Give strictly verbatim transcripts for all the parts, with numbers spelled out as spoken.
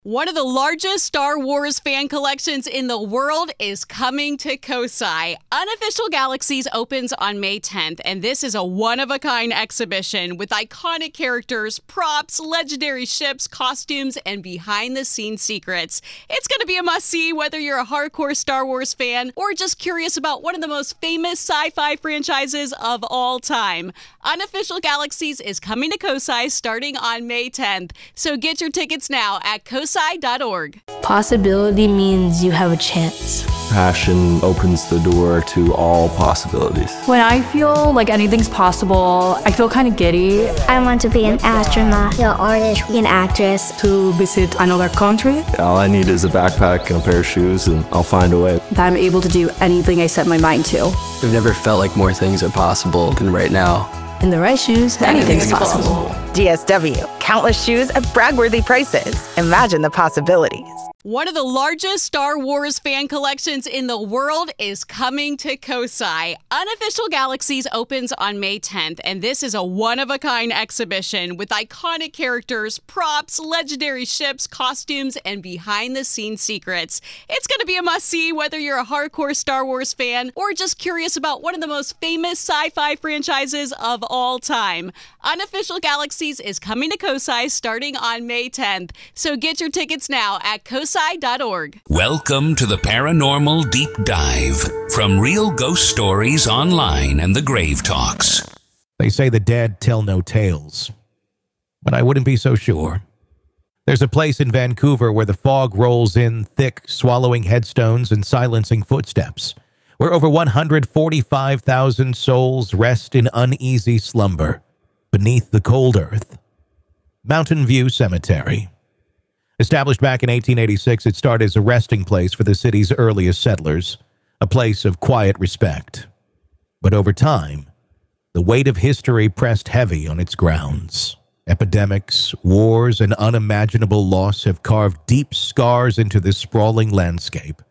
One of the largest Star Wars fan collections in the world is coming to Kosai. Unofficial Galaxies opens on May tenth, and this is a one-of-a-kind exhibition with iconic characters, props, legendary ships, costumes, and behind-the-scenes secrets. It's going to be a must-see whether you're a hardcore Star Wars fan or just curious about one of the most famous sci-fi franchises of all time. Unofficial Galaxies is coming to Kosai starting on May tenth, so get your tickets now at kosai dot org. Possibility means you have a chance. Passion opens the door to all possibilities. When I feel like anything's possible, I feel kind of giddy. I want to be an astronaut, an artist, an actress. To visit another country. All I need is a backpack and a pair of shoes, and I'll find a way. That I'm able to do anything I set my mind to. I've never felt like more things are possible than right now. In the right shoes, anything's, anything's possible. possible. D S W. Countless shoes at brag-worthy prices. Imagine the possibilities. One of the largest Star Wars fan collections in the world is coming to Kosai. Unofficial Galaxies opens on May tenth, and this is a one-of-a-kind exhibition with iconic characters, props, legendary ships, costumes, and behind-the-scenes secrets. It's going to be a must-see whether you're a hardcore Star Wars fan or just curious about one of the most famous sci-fi franchises of all time. Unofficial Galaxies is coming to Kosai starting on May tenth, so get your tickets now at kosai dot org. Welcome to the Paranormal Deep Dive from Real Ghost Stories Online and the Grave Talks. They say the dead tell no tales, but I wouldn't be so sure. There's a place in Vancouver where the fog rolls in thick, swallowing headstones and silencing footsteps, where over one hundred forty-five thousand souls rest in uneasy slumber beneath the cold earth. Mountain View Cemetery. Established back in eighteen eighty-six, it started as a resting place for the city's earliest settlers, a place of quiet respect. But over time, the weight of history pressed heavy on its grounds. Epidemics, wars, and unimaginable loss have carved deep scars into this sprawling landscape.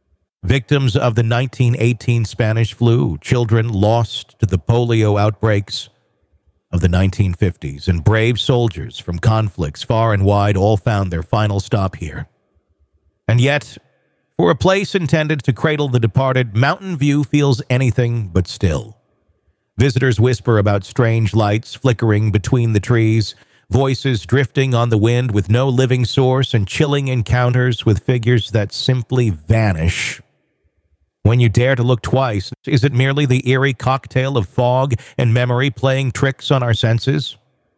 Victims of the nineteen eighteen Spanish flu, children lost to the polio outbreaks of the nineteen fifties, and brave soldiers from conflicts far and wide all found their final stop here. And yet, for a place intended to cradle the departed, Mountain View feels anything but still. Visitors whisper about strange lights flickering between the trees, voices drifting on the wind with no living source, and chilling encounters with figures that simply vanish. When you dare to look twice, is it merely the eerie cocktail of fog and memory playing tricks on our senses?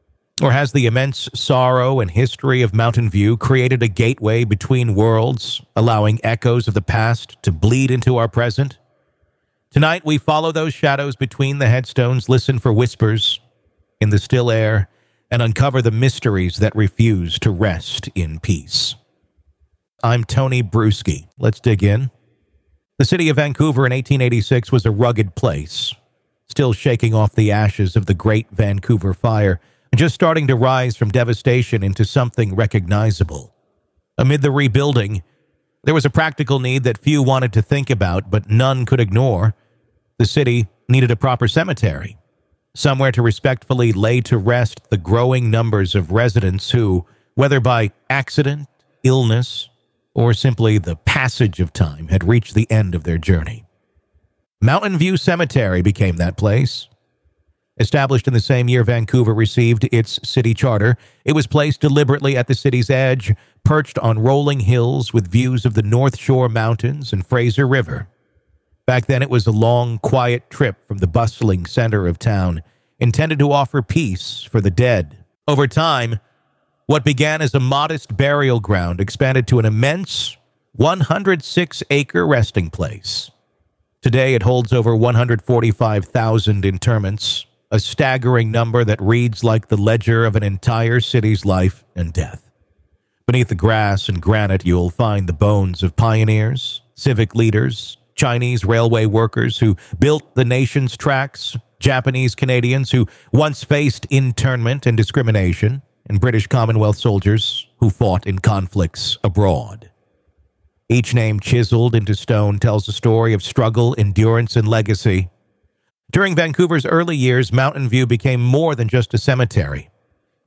Or has the immense sorrow and history of Mountain View created a gateway between worlds, allowing echoes of the past to bleed into our present? Tonight, we follow those shadows between the headstones, listen for whispers in the still air, and uncover the mysteries that refuse to rest in peace. I'm Tony Bruschi. Let's dig in. The city of Vancouver in eighteen eighty-six was a rugged place, still shaking off the ashes of the Great Vancouver Fire, just starting to rise from devastation into something recognizable. Amid the rebuilding, there was a practical need that few wanted to think about, but none could ignore. The city needed a proper cemetery, somewhere to respectfully lay to rest the growing numbers of residents who, whether by accident, illness, or simply the passage of time, had reached the end of their journey. Mountain View Cemetery became that place. Established in the same year Vancouver received its city charter, it was placed deliberately at the city's edge, perched on rolling hills with views of the North Shore Mountains and Fraser River. Back then, it was a long, quiet trip from the bustling center of town, intended to offer peace for the dead. Over time, what began as a modest burial ground expanded to an immense one hundred six acre resting place. Today, it holds over one hundred forty-five thousand interments, a staggering number that reads like the ledger of an entire city's life and death. Beneath the grass and granite, you'll find the bones of pioneers, civic leaders, Chinese railway workers who built the nation's tracks, Japanese Canadians who once faced internment and discrimination, and British Commonwealth soldiers who fought in conflicts abroad. Each name chiseled into stone tells a story of struggle, endurance, and legacy. During Vancouver's early years, Mountain View became more than just a cemetery.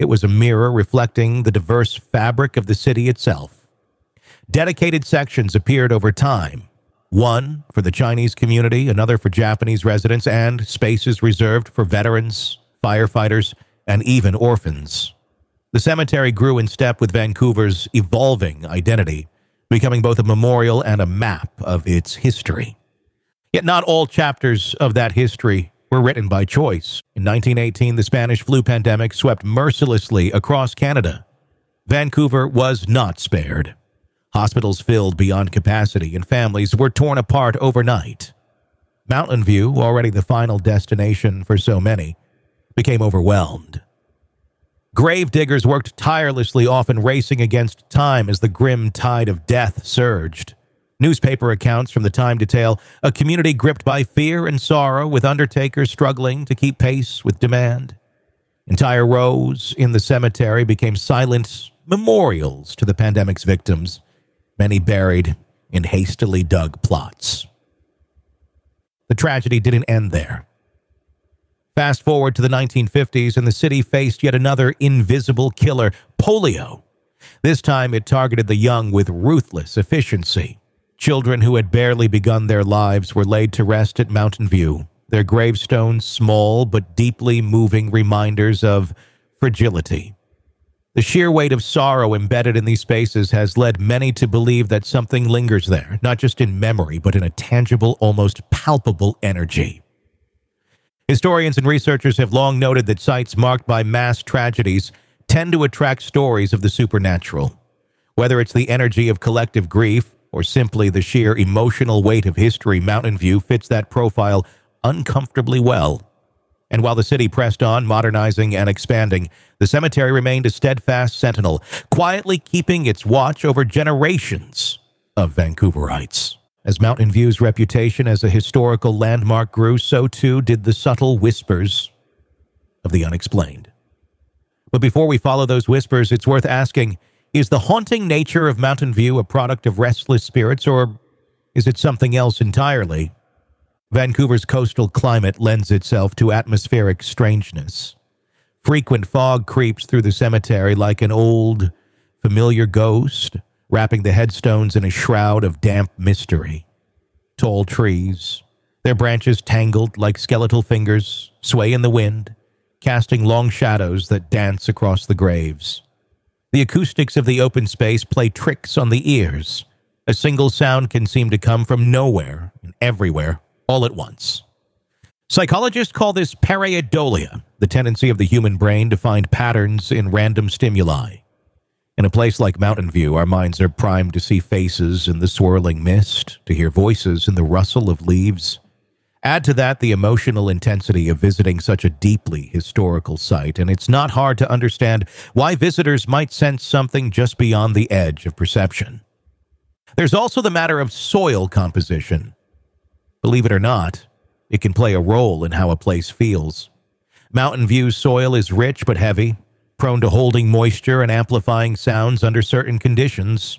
It was a mirror reflecting the diverse fabric of the city itself. Dedicated sections appeared over time, one for the Chinese community, another for Japanese residents, and spaces reserved for veterans, firefighters, and even orphans. The cemetery grew in step with Vancouver's evolving identity, becoming both a memorial and a map of its history. Yet not all chapters of that history were written by choice. In nineteen eighteen, the Spanish flu pandemic swept mercilessly across Canada. Vancouver was not spared. Hospitals filled beyond capacity and families were torn apart overnight. Mountain View, already the final destination for so many, became overwhelmed. Grave diggers worked tirelessly, often racing against time as the grim tide of death surged. Newspaper accounts from the time detail a community gripped by fear and sorrow, with undertakers struggling to keep pace with demand. Entire rows in the cemetery became silent memorials to the pandemic's victims, many buried in hastily dug plots. The tragedy didn't end there. Fast forward to the nineteen fifties, and the city faced yet another invisible killer, polio. This time it targeted the young with ruthless efficiency. Children who had barely begun their lives were laid to rest at Mountain View, their gravestones small but deeply moving reminders of fragility. The sheer weight of sorrow embedded in these spaces has led many to believe that something lingers there, not just in memory, but in a tangible, almost palpable energy. Historians and researchers have long noted that sites marked by mass tragedies tend to attract stories of the supernatural. Whether it's the energy of collective grief or simply the sheer emotional weight of history, Mountain View fits that profile uncomfortably well. And while the city pressed on, modernizing and expanding, the cemetery remained a steadfast sentinel, quietly keeping its watch over generations of Vancouverites. As Mountain View's reputation as a historical landmark grew, so too did the subtle whispers of the unexplained. But before we follow those whispers, it's worth asking, is the haunting nature of Mountain View a product of restless spirits, or is it something else entirely? Vancouver's coastal climate lends itself to atmospheric strangeness. Frequent fog creeps through the cemetery like an old, familiar ghost, wrapping the headstones in a shroud of damp mystery. Tall trees, their branches tangled like skeletal fingers, sway in the wind, casting long shadows that dance across the graves. The acoustics of the open space play tricks on the ears. A single sound can seem to come from nowhere and everywhere, all at once. Psychologists call this pareidolia, the tendency of the human brain to find patterns in random stimuli. In a place like Mountain View, our minds are primed to see faces in the swirling mist, to hear voices in the rustle of leaves. Add to that the emotional intensity of visiting such a deeply historical site, and it's not hard to understand why visitors might sense something just beyond the edge of perception. There's also the matter of soil composition. Believe it or not, it can play a role in how a place feels. Mountain View's soil is rich but heavy, prone to holding moisture and amplifying sounds under certain conditions.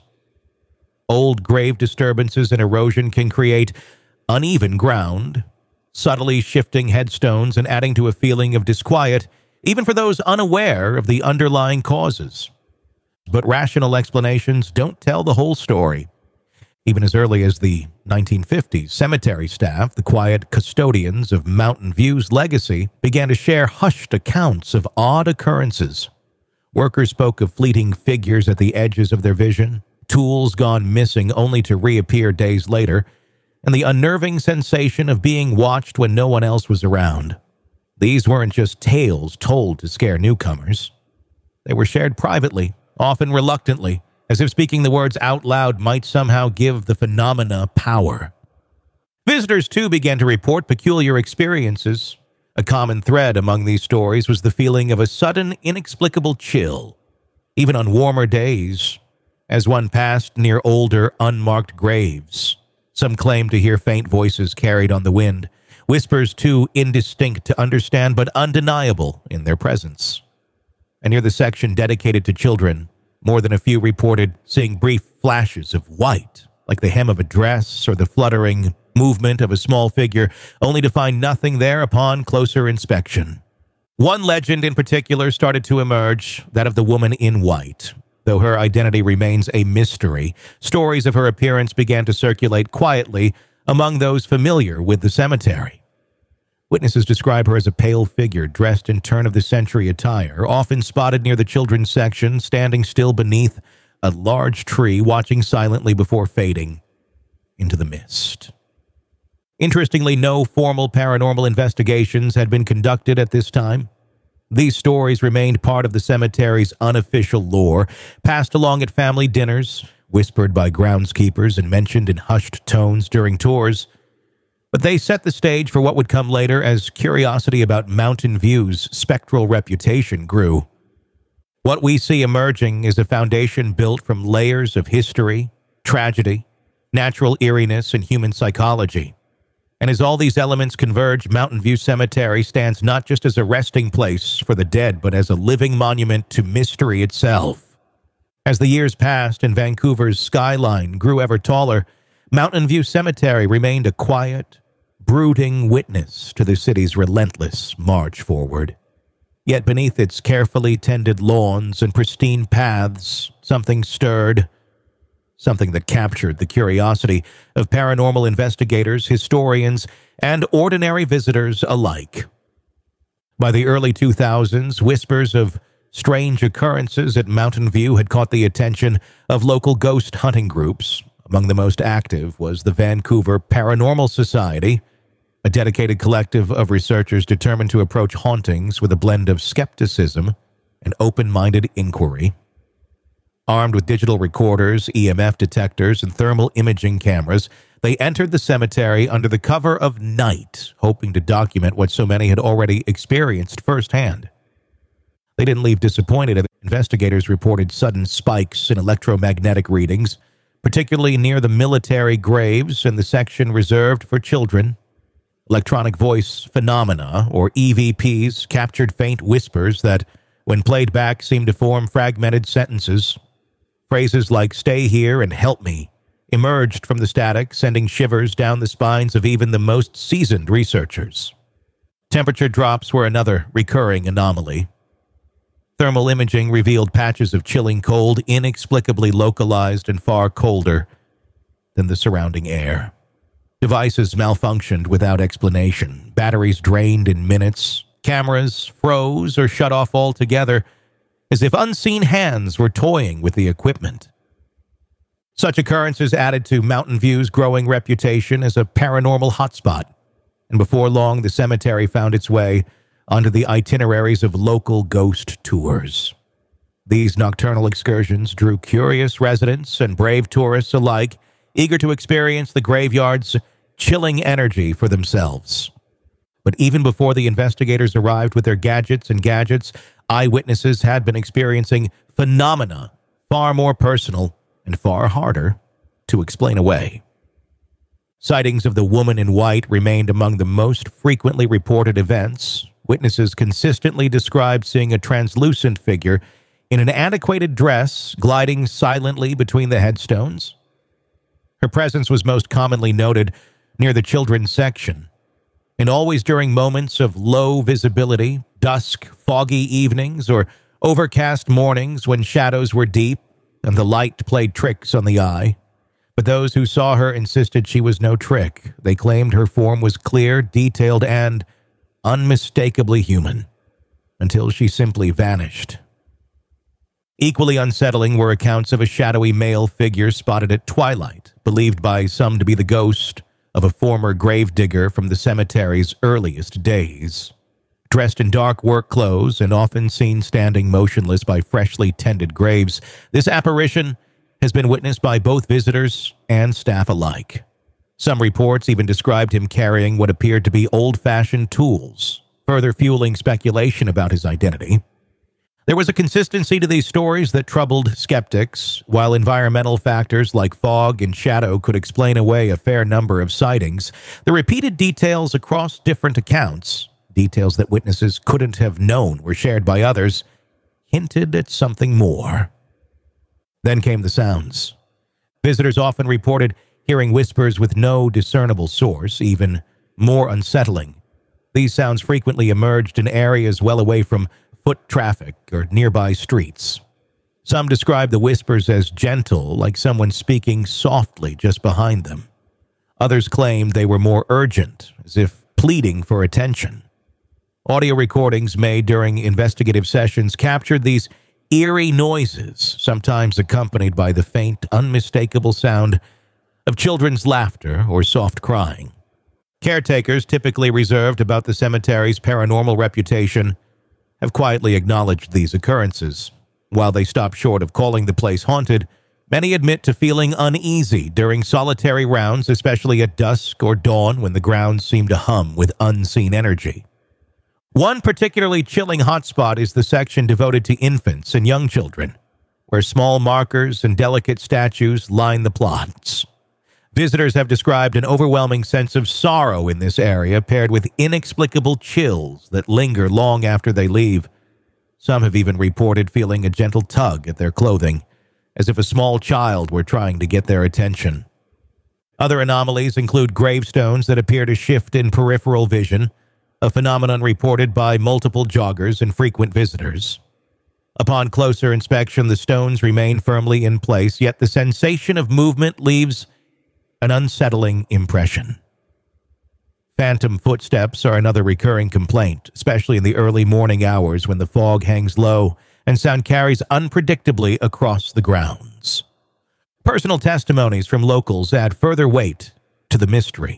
Old grave disturbances and erosion can create uneven ground, subtly shifting headstones and adding to a feeling of disquiet, even for those unaware of the underlying causes. But rational explanations don't tell the whole story. Even as early as the nineteen fifties, cemetery staff, the quiet custodians of Mountain View's legacy, began to share hushed accounts of odd occurrences. Workers spoke of fleeting figures at the edges of their vision, tools gone missing only to reappear days later, and the unnerving sensation of being watched when no one else was around. These weren't just tales told to scare newcomers. They were shared privately, often reluctantly, as if speaking the words out loud might somehow give the phenomena power. Visitors, too, began to report peculiar experiences. A common thread among these stories was the feeling of a sudden, inexplicable chill, even on warmer days, as one passed near older, unmarked graves. Some claimed to hear faint voices carried on the wind, whispers too indistinct to understand but undeniable in their presence. And near the section dedicated to children, more than a few reported seeing brief flashes of white, like the hem of a dress or the fluttering movement of a small figure, only to find nothing there upon closer inspection. One legend in particular started to emerge, that of the woman in white. Though her identity remains a mystery, stories of her appearance began to circulate quietly among those familiar with the cemetery. Witnesses describe her as a pale figure dressed in turn-of-the-century attire, often spotted near the children's section, standing still beneath a large tree, watching silently before fading into the mist. Interestingly, no formal paranormal investigations had been conducted at this time. These stories remained part of the cemetery's unofficial lore, passed along at family dinners, whispered by groundskeepers, and mentioned in hushed tones during tours. But they set the stage for what would come later as curiosity about Mountain View's spectral reputation grew. What we see emerging is a foundation built from layers of history, tragedy, natural eeriness, and human psychology. And as all these elements converge, Mountain View Cemetery stands not just as a resting place for the dead, but as a living monument to mystery itself. As the years passed and Vancouver's skyline grew ever taller, Mountain View Cemetery remained a quiet, brooding witness to the city's relentless march forward. Yet beneath its carefully tended lawns and pristine paths, something stirred, something that captured the curiosity of paranormal investigators, historians, and ordinary visitors alike. By the early two thousands, whispers of strange occurrences at Mountain View had caught the attention of local ghost hunting groups. Among the most active was the Vancouver Paranormal Society, a dedicated collective of researchers determined to approach hauntings with a blend of skepticism and open-minded inquiry. Armed with digital recorders, E M F detectors, and thermal imaging cameras, they entered the cemetery under the cover of night, hoping to document what so many had already experienced firsthand. They didn't leave disappointed as investigators reported sudden spikes in electromagnetic readings, particularly near the military graves and the section reserved for children. Electronic voice phenomena, or E V Ps, captured faint whispers that, when played back, seemed to form fragmented sentences. Phrases like "stay here" and "help me" emerged from the static, sending shivers down the spines of even the most seasoned researchers. Temperature drops were another recurring anomaly. Thermal imaging revealed patches of chilling cold, inexplicably localized and far colder than the surrounding air. Devices malfunctioned without explanation, batteries drained in minutes, cameras froze or shut off altogether, as if unseen hands were toying with the equipment. Such occurrences added to Mountain View's growing reputation as a paranormal hotspot, and before long the cemetery found its way onto the itineraries of local ghost tours. These nocturnal excursions drew curious residents and brave tourists alike, eager to experience the graveyard's chilling energy for themselves. But even before the investigators arrived with their gadgets and gadgets, eyewitnesses had been experiencing phenomena far more personal and far harder to explain away. Sightings of the woman in white remained among the most frequently reported events. Witnesses consistently described seeing a translucent figure in an antiquated dress gliding silently between the headstones. Her presence was most commonly noted near the children's section, and always during moments of low visibility, dusk, foggy evenings, or overcast mornings when shadows were deep and the light played tricks on the eye. But those who saw her insisted she was no trick. They claimed her form was clear, detailed, and unmistakably human, until she simply vanished. Equally unsettling were accounts of a shadowy male figure spotted at twilight, believed by some to be the ghost of a former gravedigger from the cemetery's earliest days. Dressed in dark work clothes and often seen standing motionless by freshly tended graves, this apparition has been witnessed by both visitors and staff alike. Some reports even described him carrying what appeared to be old-fashioned tools, further fueling speculation about his identity. There was a consistency to these stories that troubled skeptics. While environmental factors like fog and shadow could explain away a fair number of sightings, the repeated details across different accounts, details that witnesses couldn't have known were shared by others, hinted at something more. Then came the sounds. Visitors often reported hearing whispers with no discernible source. Even more unsettling, These sounds frequently emerged in areas well away from foot traffic or nearby streets. Some describe the whispers as gentle, like someone speaking softly just behind them. Others claimed they were more urgent, as if pleading for attention. Audio recordings made during investigative sessions captured these eerie noises, sometimes accompanied by the faint, unmistakable sound of children's laughter or soft crying. Caretakers, typically reserved about the cemetery's paranormal reputation, have quietly acknowledged these occurrences. While they stop short of calling the place haunted, many admit to feeling uneasy during solitary rounds, especially at dusk or dawn when the grounds seem to hum with unseen energy. One particularly chilling hotspot is the section devoted to infants and young children, where small markers and delicate statues line the plots. Visitors have described an overwhelming sense of sorrow in this area, paired with inexplicable chills that linger long after they leave. Some have even reported feeling a gentle tug at their clothing, as if a small child were trying to get their attention. Other anomalies include gravestones that appear to shift in peripheral vision, a phenomenon reported by multiple joggers and frequent visitors. Upon closer inspection, the stones remain firmly in place, yet the sensation of movement leaves an unsettling impression. Phantom footsteps are another recurring complaint, especially in the early morning hours when the fog hangs low and sound carries unpredictably across the grounds. Personal testimonies from locals add further weight to the mystery.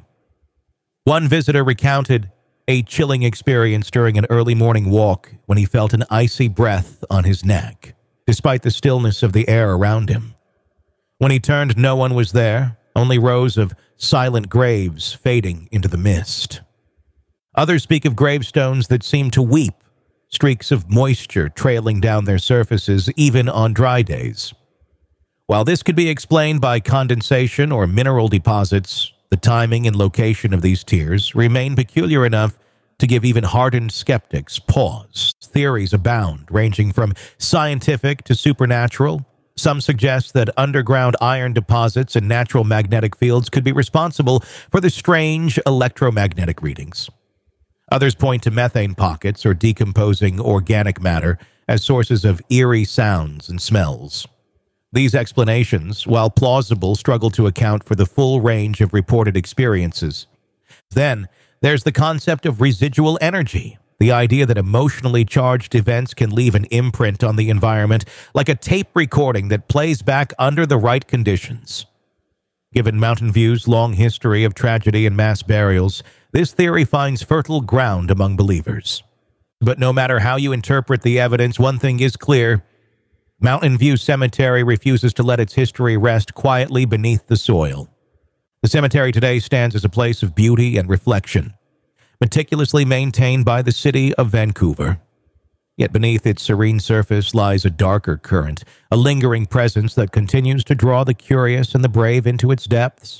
One visitor recounted a chilling experience during an early morning walk when he felt an icy breath on his neck, despite the stillness of the air around him. When he turned, no one was there, only rows of silent graves fading into the mist. Others speak of gravestones that seem to weep, streaks of moisture trailing down their surfaces even on dry days. While this could be explained by condensation or mineral deposits, the timing and location of these tears remain peculiar enough to give even hardened skeptics pause. Theories abound, ranging from scientific to supernatural. Some suggest that underground iron deposits and natural magnetic fields could be responsible for the strange electromagnetic readings. Others point to methane pockets or decomposing organic matter as sources of eerie sounds and smells. These explanations, while plausible, struggle to account for the full range of reported experiences. Then, there's the concept of residual energy, the idea that emotionally charged events can leave an imprint on the environment, like a tape recording that plays back under the right conditions. Given Mountain View's long history of tragedy and mass burials, this theory finds fertile ground among believers. But no matter how you interpret the evidence, one thing is clear: Mountain View Cemetery refuses to let its history rest quietly beneath the soil. The cemetery today stands as a place of beauty and reflection, meticulously maintained by the city of Vancouver. Yet beneath its serene surface lies a darker current, a lingering presence that continues to draw the curious and the brave into its depths.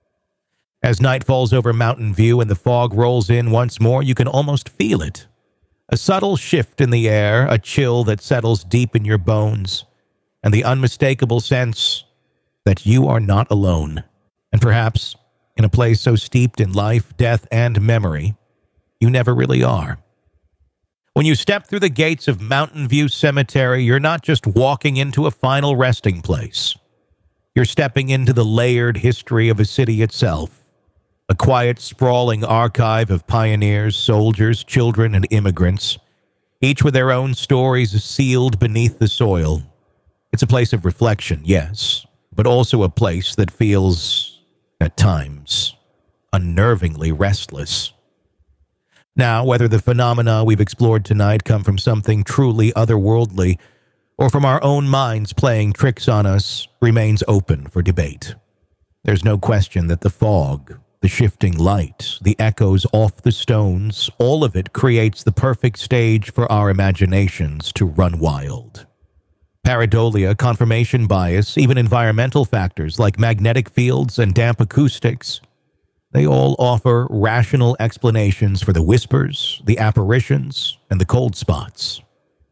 As night falls over Mountain View and the fog rolls in once more, you can almost feel it. A subtle shift in the air, a chill that settles deep in your bones, and the unmistakable sense that you are not alone. And perhaps, in a place so steeped in life, death, and memory, you never really are. When you step through the gates of Mountain View Cemetery, you're not just walking into a final resting place. You're stepping into the layered history of a city itself, a quiet, sprawling archive of pioneers, soldiers, children, and immigrants, each with their own stories sealed beneath the soil. It's a place of reflection, yes, but also a place that feels, at times, unnervingly restless. Now, whether the phenomena we've explored tonight come from something truly otherworldly or from our own minds playing tricks on us remains open for debate. There's no question that the fog, the shifting light, the echoes off the stones, all of it creates the perfect stage for our imaginations to run wild. Pareidolia, confirmation bias, even environmental factors like magnetic fields and damp acoustics, they all offer rational explanations for the whispers, the apparitions, and the cold spots.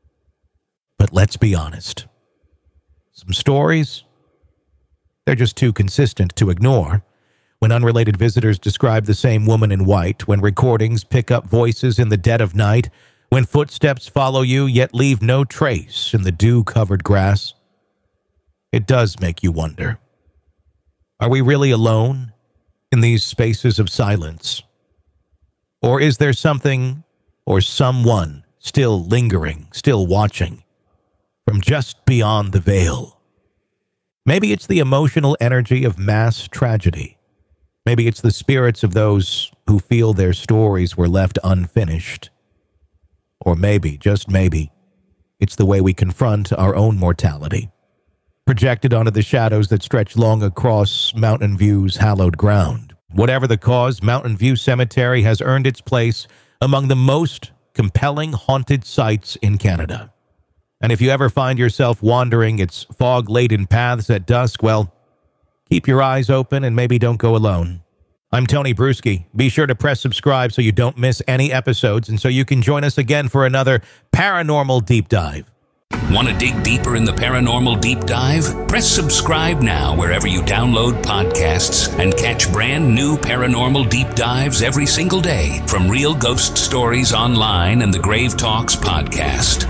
But let's be honest. Some stories, they're just too consistent to ignore. when unrelated visitors describe the same woman in white, when recordings pick up voices in the dead of night, when footsteps follow you yet leave no trace in the dew-covered grass. It does make you wonder. Are we really alone in these spaces of silence? Or is there something or someone still lingering, still watching from just beyond the veil? Maybe it's the emotional energy of mass tragedy. Maybe it's the spirits of those who feel their stories were left unfinished. Or maybe, just maybe, it's the way we confront our own mortality, projected onto the shadows that stretch long across Mountain View's hallowed ground. Whatever the cause, Mountain View Cemetery has earned its place among the most compelling haunted sites in Canada. And if you ever find yourself wandering its fog-laden paths at dusk, well, keep your eyes open and maybe don't go alone. I'm Tony Bruschi. Be sure to press subscribe so you don't miss any episodes and so you can join us again for another Paranormal Deep Dive. Want to dig deeper in the Paranormal Deep Dive? Press subscribe now wherever you download podcasts and catch brand new Paranormal Deep Dives every single day from Real Ghost Stories Online and the Grave Talks podcast.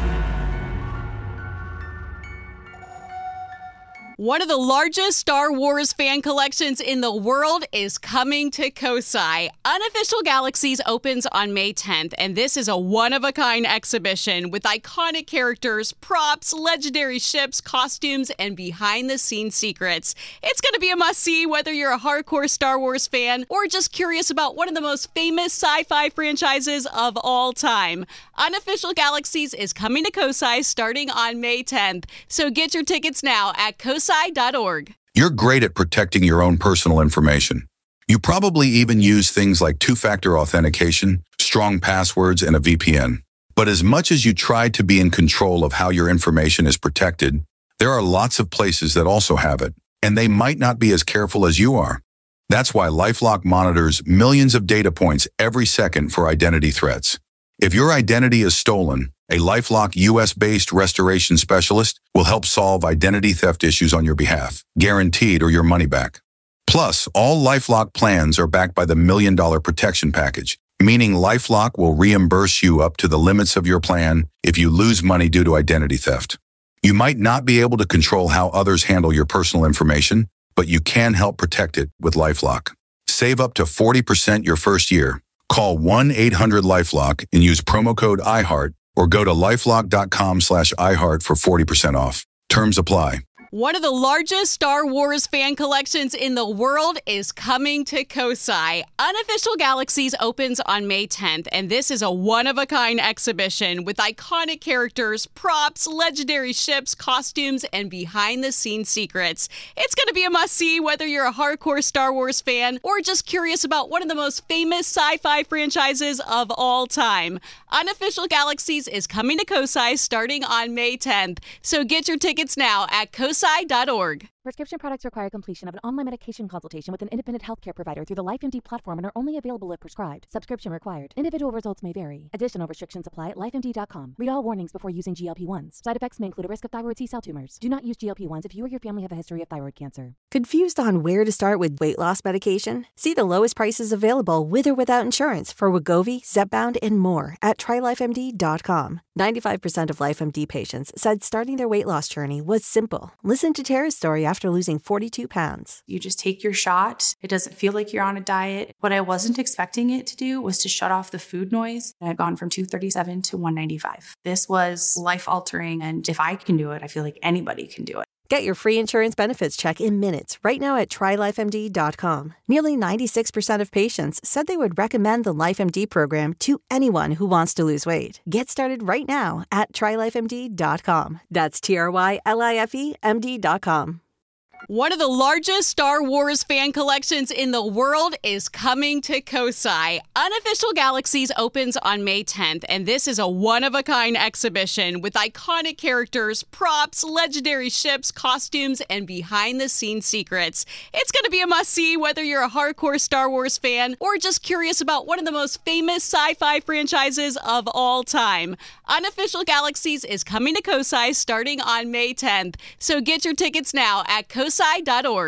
One of the largest Star Wars fan collections in the world is coming to Kosai. Unofficial Galaxies opens on May tenth, and this is a one-of-a-kind exhibition with iconic characters, props, legendary ships, costumes, and behind-the-scenes secrets. It's going to be a must-see whether you're a hardcore Star Wars fan or just curious about one of the most famous sci-fi franchises of all time. Unofficial Galaxies is coming to Kosai starting on May tenth, so get your tickets now at kosai dot org. You're great at protecting your own personal information. You probably even use things like two-factor authentication, strong passwords, and a V P N. But as much as you try to be in control of how your information is protected, there are lots of places that also have it, and they might not be as careful as you are. That's why LifeLock monitors millions of data points every second for identity threats. If your identity is stolen, a LifeLock U S-based restoration specialist will help solve identity theft issues on your behalf, guaranteed or your money back. Plus, all LifeLock plans are backed by the Million Dollar Protection Package, meaning LifeLock will reimburse you up to the limits of your plan if you lose money due to identity theft. You might not be able to control how others handle your personal information, but you can help protect it with LifeLock. Save up to forty percent your first year. Call one eight hundred LifeLock and use promo code iHeart or go to lifelock.com slash iHeart for forty percent off. Terms apply. One of the largest Star Wars fan collections in the world is coming to Kosai. Unofficial Galaxies opens on May tenth, and this is a one-of-a-kind exhibition with iconic characters, props, legendary ships, costumes, and behind-the-scenes secrets. It's going to be a must-see whether you're a hardcore Star Wars fan or just curious about one of the most famous sci-fi franchises of all time. Unofficial Galaxies is coming to Kosai starting on May tenth, so get your tickets now at kosai dot org. Prescription products require completion of an online medication consultation with an independent healthcare provider through the LifeMD platform and are only available if prescribed. Subscription required. Individual results may vary. Additional restrictions apply at life M D dot com. Read all warnings before using G L P ones. Side effects may include a risk of thyroid C-cell tumors. Do not use G L P ones if you or your family have a history of thyroid cancer. Confused on where to start with weight loss medication? See the lowest prices available with or without insurance for Wegovy, Zepbound, and more at try life M D dot com. ninety-five percent of LifeMD patients said starting their weight loss journey was simple. Listen to Tara's story after losing forty-two pounds. You just take your shot. It doesn't feel like you're on a diet. What I wasn't expecting it to do was to shut off the food noise. I had gone from two thirty-seven to one ninety-five. This was life-altering, and if I can do it, I feel like anybody can do it. Get your free insurance benefits check in minutes right now at try life M D dot com. Nearly ninety-six percent of patients said they would recommend the LifeMD program to anyone who wants to lose weight. Get started right now at try life M D dot com. That's T R Y L I F E M D dot com. One of the largest Star Wars fan collections in the world is coming to Kosai. Unofficial Galaxies opens on May tenth, and this is a one-of-a-kind exhibition with iconic characters, props, legendary ships, costumes, and behind-the-scenes secrets. It's going to be a must-see whether you're a hardcore Star Wars fan or just curious about one of the most famous sci-fi franchises of all time. Unofficial Galaxies is coming to Kosai starting on May tenth, so get your tickets now at kosai dot org.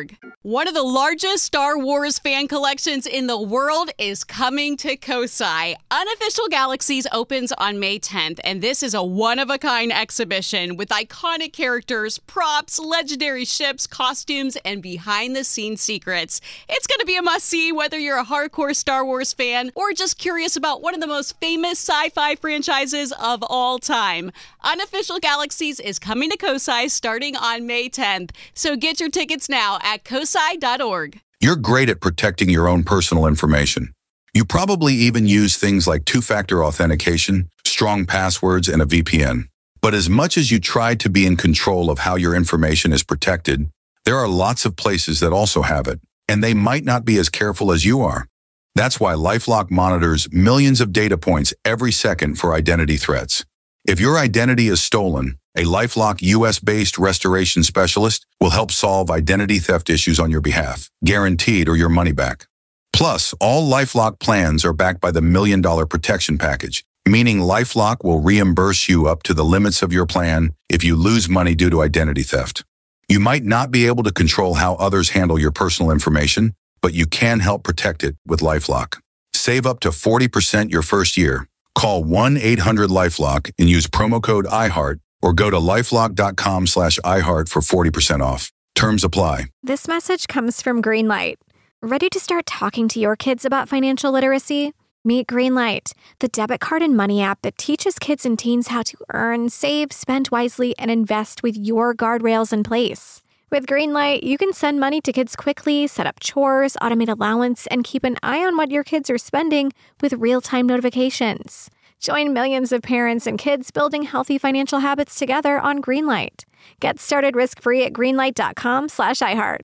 One of the largest Star Wars fan collections in the world is coming to Kosai. Unofficial Galaxies opens on May tenth, and this is a one-of-a-kind exhibition with iconic characters, props, legendary ships, costumes, and behind-the-scenes secrets. It's going to be a must-see whether you're a hardcore Star Wars fan or just curious about one of the most famous sci-fi franchises of all time. Unofficial Galaxies is coming to Kosai starting on May tenth, so get your tickets now at kosai dot org. You're great at protecting your own personal information. You probably even use things like two-factor authentication, strong passwords, and a V P N. But as much as you try to be in control of how your information is protected, there are lots of places that also have it, and they might not be as careful as you are. That's why LifeLock monitors millions of data points every second for identity threats. If your identity is stolen, a LifeLock U S-based restoration specialist will help solve identity theft issues on your behalf, guaranteed or your money back. Plus, all LifeLock plans are backed by the Million Dollar Protection Package, meaning LifeLock will reimburse you up to the limits of your plan if you lose money due to identity theft. You might not be able to control how others handle your personal information, but you can help protect it with LifeLock. Save up to forty percent your first year. Call one eight hundred LifeLock and use promo code iHeart or go to lifelock.com slash iHeart for forty percent off. Terms apply. This message comes from Greenlight. Ready to start talking to your kids about financial literacy? Meet Greenlight, the debit card and money app that teaches kids and teens how to earn, save, spend wisely, and invest with your guardrails in place. With Greenlight, you can send money to kids quickly, set up chores, automate allowance, and keep an eye on what your kids are spending with real-time notifications. Join millions of parents and kids building healthy financial habits together on Greenlight. Get started risk-free at greenlight.com slash iHeart.